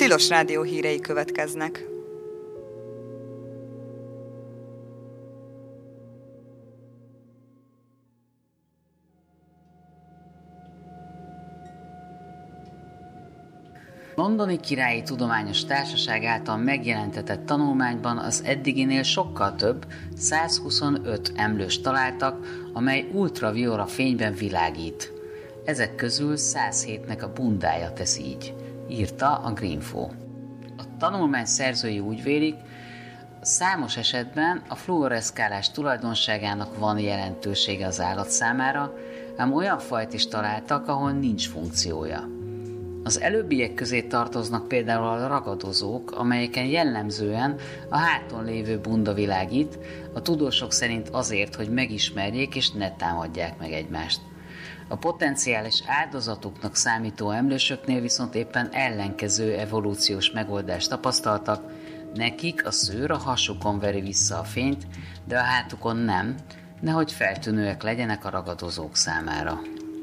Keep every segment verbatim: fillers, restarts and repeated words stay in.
Tilos Rádió hírei következnek. Londoni Királyi Tudományos Társaság által megjelentetett tanulmányban az eddiginél sokkal több, százhuszonöt emlőst találtak, amely ultraviola fényben világít. Ezek közül száz hétnek a bundája tesz így, írta a Greenfo. A tanulmány szerzői úgy vélik, számos esetben a fluoreszkálás tulajdonságának van jelentősége az állat számára, ám olyan fajt is találtak, ahol nincs funkciója. Az előbbiek közé tartoznak például a ragadozók, amelyeken jellemzően a háton lévő bunda világít, a tudósok szerint azért, hogy megismerjék és ne támadják meg egymást. A potenciális áldozatuknak számító emlősöknél viszont éppen ellenkező evolúciós megoldást tapasztaltak, nekik a szőr a hasukon veri vissza a fényt, de a hátukon nem, nehogy feltűnőek legyenek a ragadozók számára.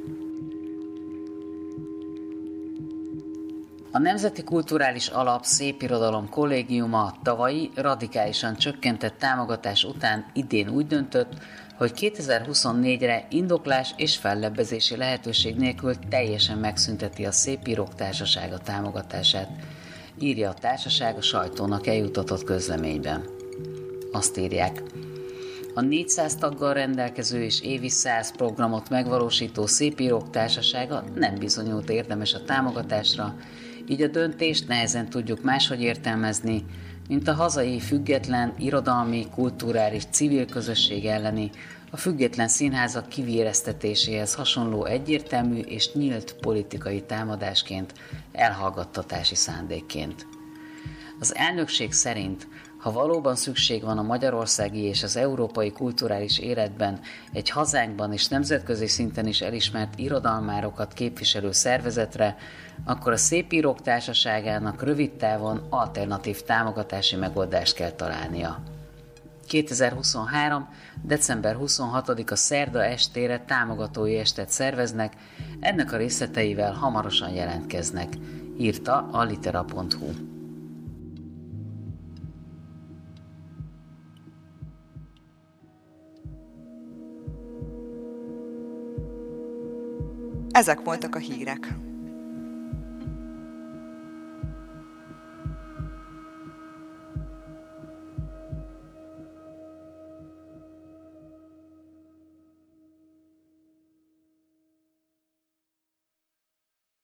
A Nemzeti Kulturális Alap Szépirodalom Kollégiuma tavalyi radikálisan csökkentett támogatás után idén úgy döntött, hogy kétezer-huszonnégyre indoklás és fellebbezési lehetőség nélkül teljesen megszünteti a Szépírók Társasága támogatását, írja a társaság a sajtónak eljutatott közleményben. Azt írják: a négyszáz taggal rendelkező és évi száz programot megvalósító Szépírók Társasága nem bizonyult érdemes a támogatásra, így a döntést nehezen tudjuk máshogy értelmezni, mint a hazai független, irodalmi, kulturális, civil közösség elleni, a független színházak kivéreztetéséhez hasonló egyértelmű és nyílt politikai támadásként, elhallgattatási szándékként. Az elnökség szerint, ha valóban szükség van a magyarországi és az európai kulturális életben egy hazánkban és nemzetközi szinten is elismert irodalmárokat képviselő szervezetre, akkor a Szépírók Társaságának rövid távon alternatív támogatási megoldást kell találnia. kétezer-huszonhárom. december huszonhatodika szerda estére támogatói estet szerveznek, ennek a részleteivel hamarosan jelentkeznek, írta a litera pont hu. Ezek voltak a hírek.